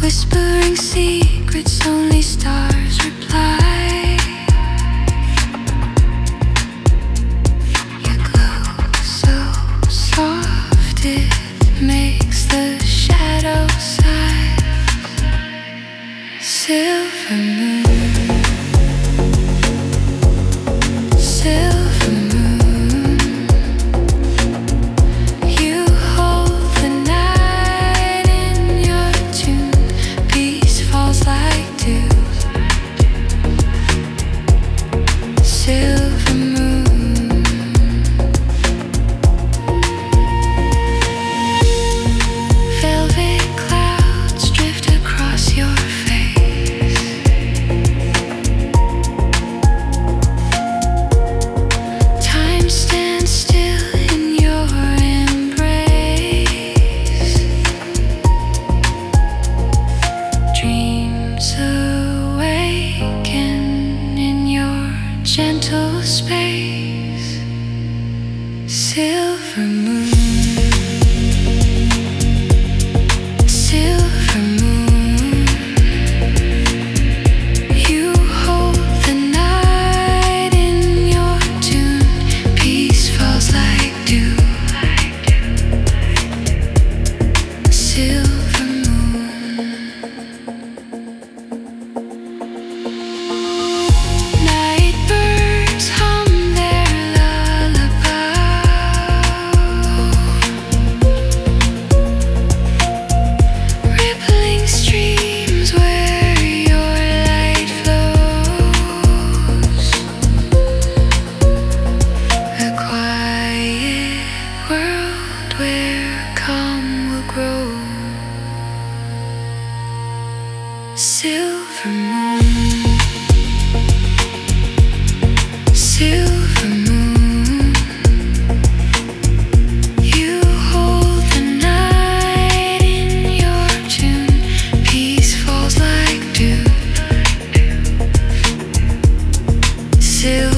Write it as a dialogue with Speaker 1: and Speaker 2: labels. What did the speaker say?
Speaker 1: whispering secrets, only stars reply. Your glow so soft, it makes the shadows sigh. Silver moon, silver moon, you hold the night in your tune. Peace falls like dew. Silver moon, velvet clouds drift across your face. Time stands still in your embrace. Dreams awaken in your gentle space. Silver moon, silver moon, you hold the night in your tune. Peace falls like dew. Silver moon, night birds hum their lullaby. Rippling streams where your light flows. A quiet world where calm will grow. Silver moon, silver moon, you hold the night in your tune. Peace falls like dew. Silver